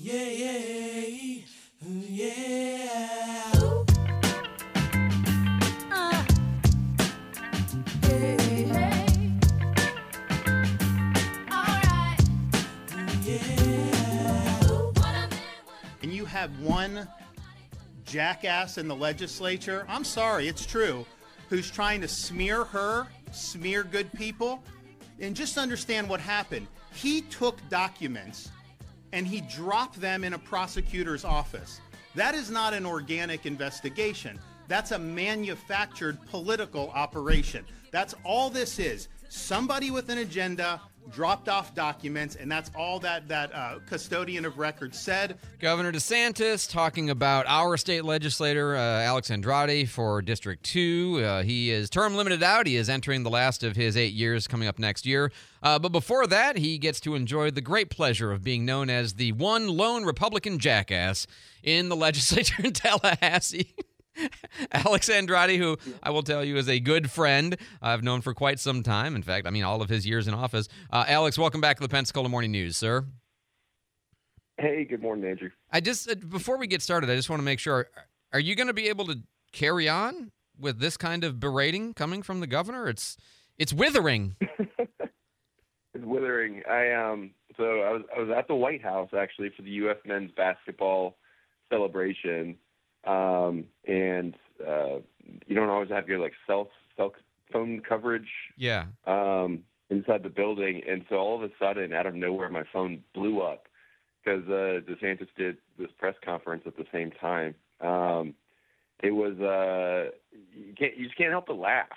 And you have one jackass in the legislature, I'm sorry, it's true, who's trying to smear good people. And just understand what happened. He took documents and he dropped them in a prosecutor's office. That is not an organic investigation. That's a manufactured political operation. That's all this is. Somebody with an agenda dropped off documents, and that's all that custodian of records said. Governor DeSantis talking about our state legislator, Alex Andrade, for District 2. He is term limited out. He is entering the last of his 8 years coming up next year. But before that, he gets to enjoy the great pleasure of being known as the one lone Republican jackass in the legislature in Tallahassee. Alex Andrade, who I will tell you is a good friend I've known for quite some time. In fact, all of his years in office. Alex, welcome back to the Pensacola Morning News, sir. Hey, good morning, Andrew. Before we get started, I just want to make sure, are you going to be able to carry on with this kind of berating coming from the governor? It's withering. It's withering. I was at the White House, actually, for the U.S. men's basketball celebration. And you don't always have your cell phone coverage inside the building. And so all of a sudden, out of nowhere, my phone blew up because DeSantis did this press conference at the same time. It was you just can't help but laugh.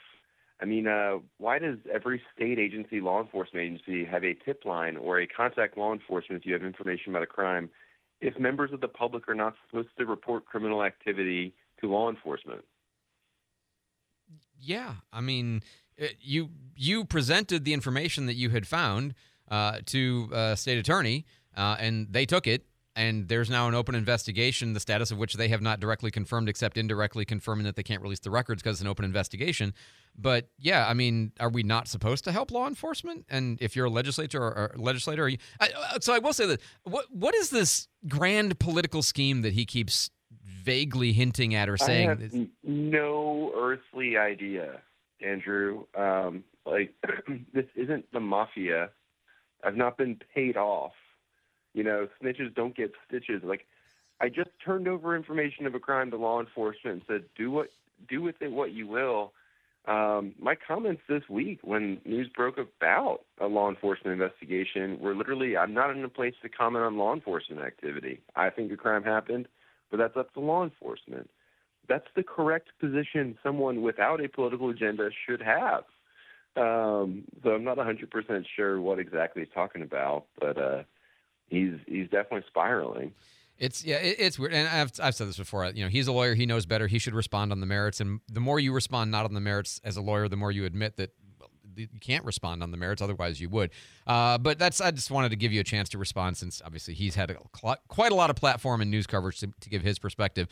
Why does every state agency, law enforcement agency, have a tip line or a contact law enforcement if you have information about a crime, if members of the public are not supposed to report criminal activity to law enforcement? Yeah. You presented the information that you had found to state attorney, and they took it, and there's now an open investigation, the status of which they have not directly confirmed except indirectly confirming that they can't release the records because it's an open investigation. But, yeah, are we not supposed to help law enforcement? And if you're a legislator, so I will say that, what is this grand political scheme that he keeps vaguely hinting at or saying? I have no earthly idea, Andrew. This isn't the mafia. I've not been paid off. Snitches don't get stitches. I just turned over information of a crime to law enforcement and said, do with it what you will. My comments this week when news broke about a law enforcement investigation were literally, I'm not in a place to comment on law enforcement activity. I think a crime happened, but that's up to law enforcement. That's the correct position someone without a political agenda should have. So I'm not 100% sure what exactly he's talking about, but he's definitely spiraling. It's weird, and I've said this before. He's a lawyer; he knows better. He should respond on the merits, and the more you respond not on the merits as a lawyer, the more you admit that you can't respond on the merits. Otherwise, you would. But I just wanted to give you a chance to respond, since obviously he's had quite a lot of platform and news coverage to give his perspective.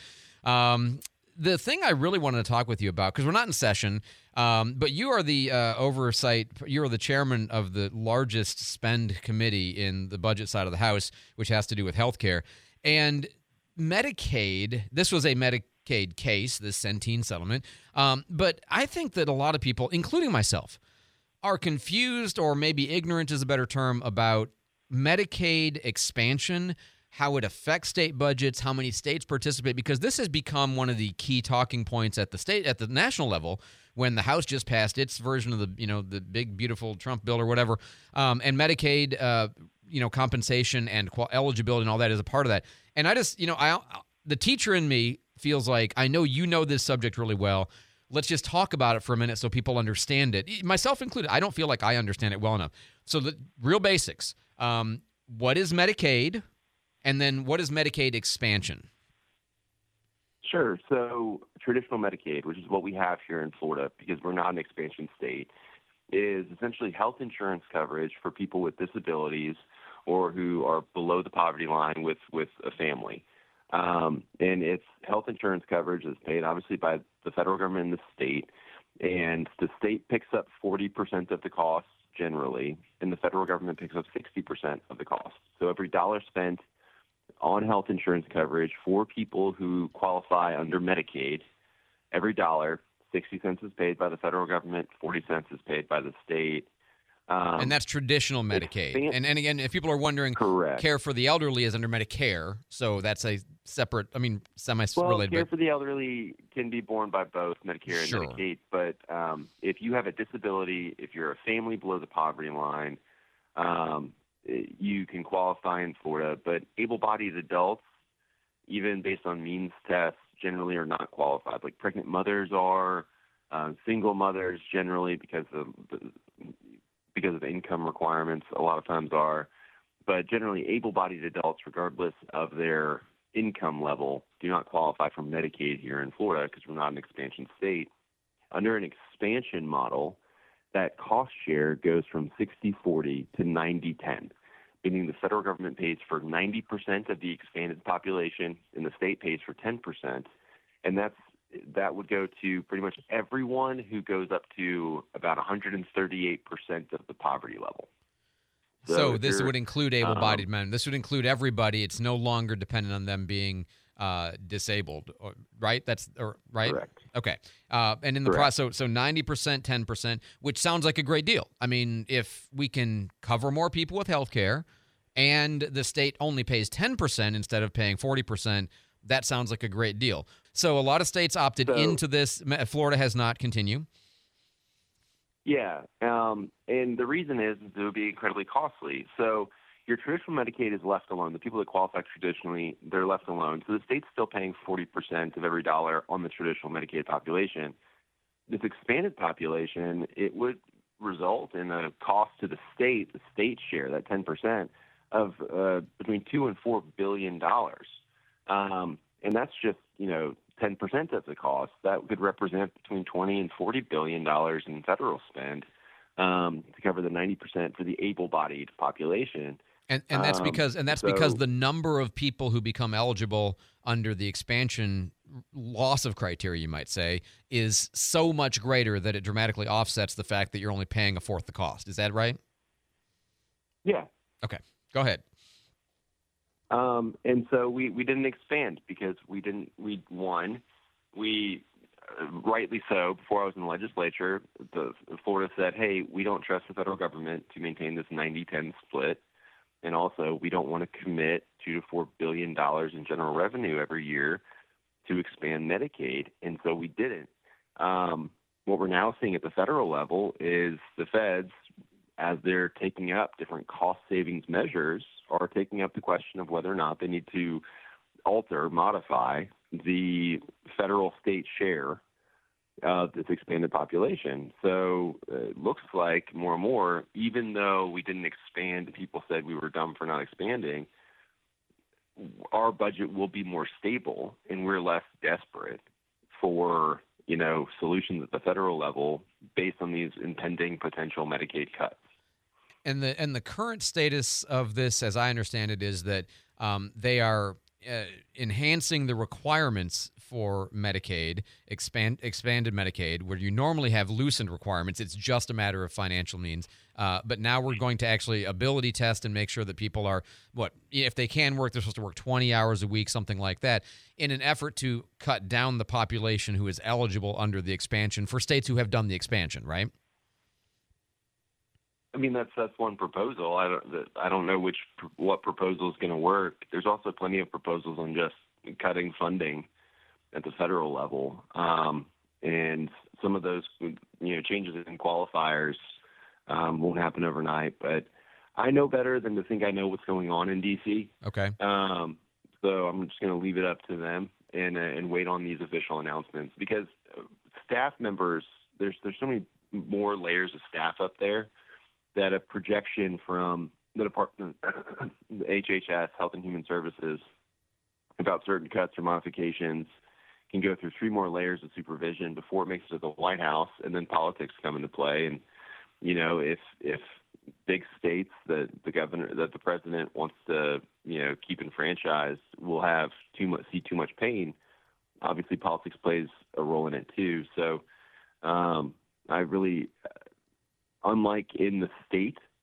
The thing I really wanted to talk with you about, because we're not in session, but you are the you are the chairman of the largest spend committee in the budget side of the House, which has to do with healthcare. And Medicaid, this was a Medicaid case, this Centene settlement, but I think that a lot of people, including myself, are confused, or maybe ignorant is a better term, about Medicaid expansion, how it affects state budgets, how many states participate, because this has become one of the key talking points at the national level when the House just passed its version of the big, beautiful Trump bill or whatever, and Medicaid compensation and eligibility and all that is a part of that. And I just, the teacher in me feels like, I know you know this subject really well. Let's just talk about it for a minute so people understand it, myself included. I don't feel like I understand it well enough. So the real basics, what is Medicaid? And then what is Medicaid expansion? Sure. So traditional Medicaid, which is what we have here in Florida because we're not an expansion state, is essentially health insurance coverage for people with disabilities or who are below the poverty line with a family. And it's health insurance coverage that's paid obviously by the federal government and the state. And the state picks up 40% of the cost generally, and the federal government picks up 60% of the cost. So every dollar spent on health insurance coverage for people who qualify under Medicaid. Every dollar, 60 cents is paid by the federal government, 40 cents is paid by the state. And that's traditional Medicaid. And again, if people are wondering, correct. Care for the Elderly is under Medicare, so that's a separate, semi-related. Care for the elderly can be borne by both Medicare and Medicaid, but if you have a disability, if you're a family below the poverty line, you can qualify in Florida. But able-bodied adults, even based on means tests, generally are not qualified. Like pregnant mothers are, single mothers generally because of income requirements a lot of times are, but generally able-bodied adults, regardless of their income level, do not qualify for Medicaid here in Florida because we're not an expansion state. Under an expansion model, that cost share goes from 60-40 to 90-10, meaning the federal government pays for 90% of the expanded population and the state pays for 10%, and that would go to pretty much everyone who goes up to about 138% of the poverty level. So this would include able-bodied men. This would include everybody. It's no longer dependent on them being disabled, right? Right? Correct. Okay. And in the process, so 90%, 10%, which sounds like a great deal. I mean, if we can cover more people with health care and the state only pays 10% instead of paying 40%, that sounds like a great deal. So a lot of states opted into this. Florida has not. Continue. Yeah, and the reason is it would be incredibly costly. So your traditional Medicaid is left alone. The people that qualify traditionally, they're left alone. So the state's still paying 40% of every dollar on the traditional Medicaid population. This expanded population, it would result in a cost to the state share, that 10%, of between $2 and $4 billion. And that's just, 10% of the cost. That could represent between $20 and $40 billion in federal spend to cover the 90% for the able-bodied population. And that's because because the number of people who become eligible under the expansion loss of criteria, you might say, is so much greater that it dramatically offsets the fact that you're only paying a fourth the cost. Is that right? Yeah. Okay. Go ahead. And so we didn't expand because rightly so, before I was in the legislature, Florida said, hey, we don't trust the federal government to maintain this 90-10 split. And also, we don't want to commit $2 to $4 billion in general revenue every year to expand Medicaid. And so we didn't. What we're now seeing at the federal level is the feds, as they're taking up different cost savings measures, are taking up the question of whether or not they need to modify the federal state share of this expanded population. So it looks like more and more, even though we didn't expand, people said we were dumb for not expanding, our budget will be more stable and we're less desperate for, solutions at the federal level based on these impending potential Medicaid cuts. And the current status of this, as I understand it, is that they are enhancing the requirements for Medicaid, expanded Medicaid, where you normally have loosened requirements. It's just a matter of financial means. But now we're going to actually ability test and make sure that people are, if they can work, they're supposed to work 20 hours a week, something like that, in an effort to cut down the population who is eligible under the expansion for states who have done the expansion, right? I mean, that's one proposal. I don't know what proposal is going to work. There's also plenty of proposals on just cutting funding at the federal level, and some of those changes in qualifiers won't happen overnight. But I know better than to think I know what's going on in D.C. Okay. So I'm just going to leave it up to them and wait on these official announcements, because staff members, there's so many more layers of staff up there that a projection from the department, the HHS, Health and Human Services, about certain cuts or modifications can go through 3 more layers of supervision before it makes it to the White House, and then politics come into play. And, if big states that the president wants to, keep enfranchised will see too much pain, obviously politics plays a role in it too. So I really... Unlike in the state,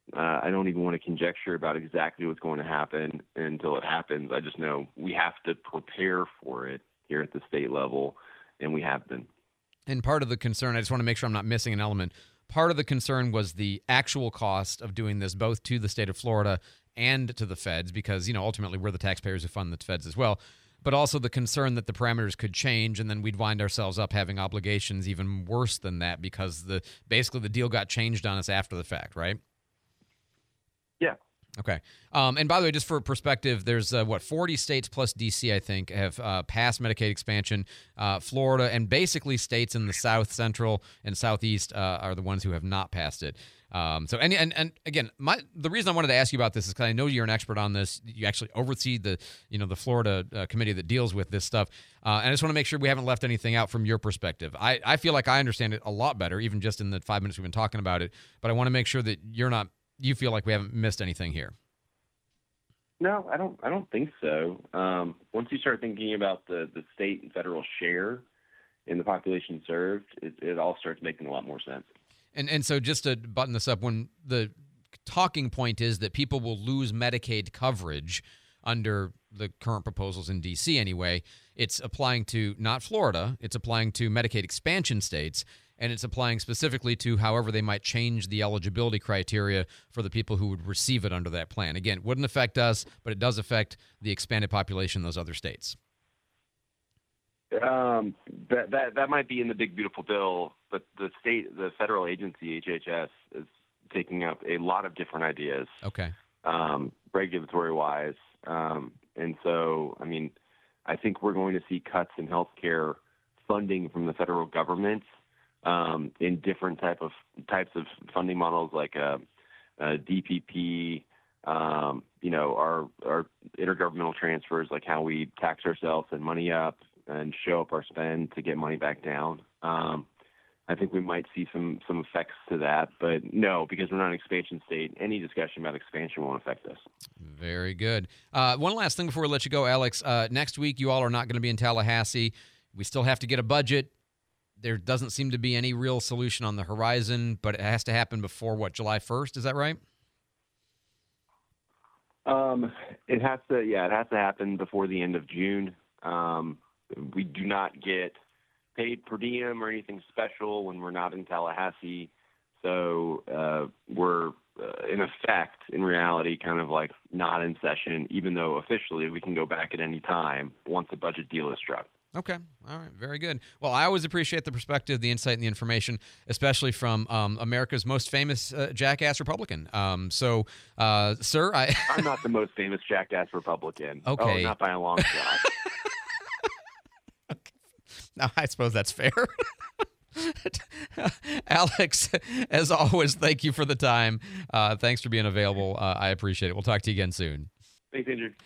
I don't even want to conjecture about exactly what's going to happen until it happens. I just know we have to prepare for it here at the state level, and we have been. And part of the concern, I just want to make sure I'm not missing an element. Part of the concern was the actual cost of doing this, both to the state of Florida and to the feds, because, ultimately we're the taxpayers who fund the feds as well. But also the concern that the parameters could change, and then we'd wind ourselves up having obligations even worse than that because basically the deal got changed on us after the fact, right? Yeah. Okay. And by the way, just for perspective, there's 40 states plus D.C., I think, have passed Medicaid expansion. Florida and basically states in the South, Central, and Southeast are the ones who have not passed it. And again, the reason I wanted to ask you about this is because I know you're an expert on this. You actually oversee the Florida committee that deals with this stuff. And I just want to make sure we haven't left anything out from your perspective. I feel like I understand it a lot better, even just in the 5 minutes we've been talking about it. But I want to make sure that you feel like we haven't missed anything here. No, I don't think so. Once you start thinking about the state and federal share in the population served, it all starts making a lot more sense. And so just to button this up, when the talking point is that people will lose Medicaid coverage under the current proposals in D.C. anyway, it's applying to not Florida, it's applying to Medicaid expansion states, and it's applying specifically to however they might change the eligibility criteria for the people who would receive it under that plan. Again, it wouldn't affect us, but it does affect the expanded population in those other states. That might be in the big beautiful bill, but the federal agency HHS is taking up a lot of different ideas. Okay. Regulatory wise, and so I think we're going to see cuts in healthcare funding from the federal government in different types of funding models like DPP. Our intergovernmental transfers, like how we tax ourselves and money up and show up our spend to get money back down. I think we might see some effects to that, but no, because we're not an expansion state, any discussion about expansion won't affect us. Very good. One last thing before we let you go, Alex. Next week, you all are not going to be in Tallahassee. We still have to get a budget. There doesn't seem to be any real solution on the horizon, but it has to happen before, July 1st? Is that right? It has to happen before the end of June. We do not get paid per diem or anything special when we're not in Tallahassee. So we're, in reality, kind of like not in session, even though officially we can go back at any time once a budget deal is struck. Okay. All right. Very good. Well, I always appreciate the perspective, the insight, and the information, especially from America's most famous jackass Republican. Sir, I'm not the most famous jackass Republican. Okay. Oh, not by a long shot. Now, I suppose that's fair. Alex, as always, thank you for the time. Thanks for being available. I appreciate it. We'll talk to you again soon. Thanks, Andrew.